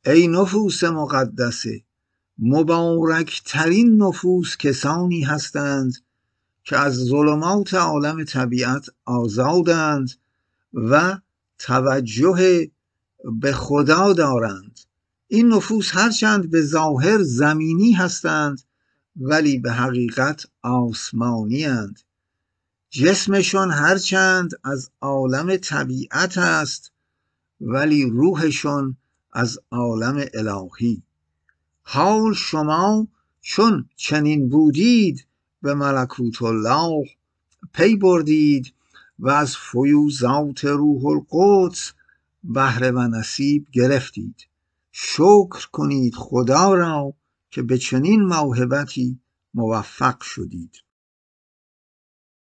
ای نفوس مقدسه، مبارکترین نفوس کسانی هستند که از ظلمات عالم طبیعت آزادند و توجه به خدا دارند. این نفوس هرچند به ظاهر زمینی هستند ولی به حقیقت آسمانی اند. جسمشون هرچند از عالم طبیعت است ولی روحشون از عالم الهی. حال شما چون چنین بودید به ملکوت الله پی بردید و از فیوضات روح القدس بهره و نصیب گرفتید. شکر کنید خدا را که به چنین موهبتی موفق شدید.